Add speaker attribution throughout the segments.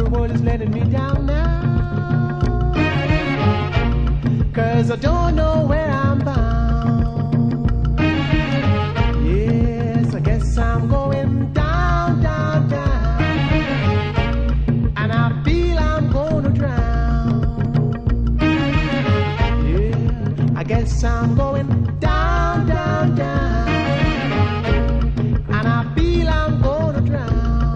Speaker 1: world is letting me down now. 'Cause I don't know where I'm bound. Yes, I guess I'm going down, down, down. And I feel I'm gonna drown. Yeah, I guess I'm going down, down, down. And I feel I'm gonna drown.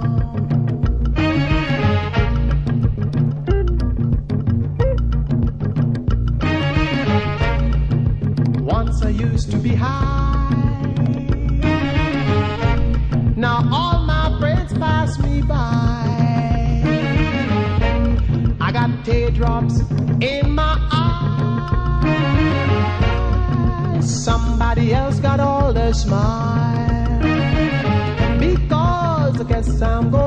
Speaker 1: Once I used to be high. Now all my friends pass me by. I got teardrops in my eyes. Somebody else got all the smile. Because I guess I'm going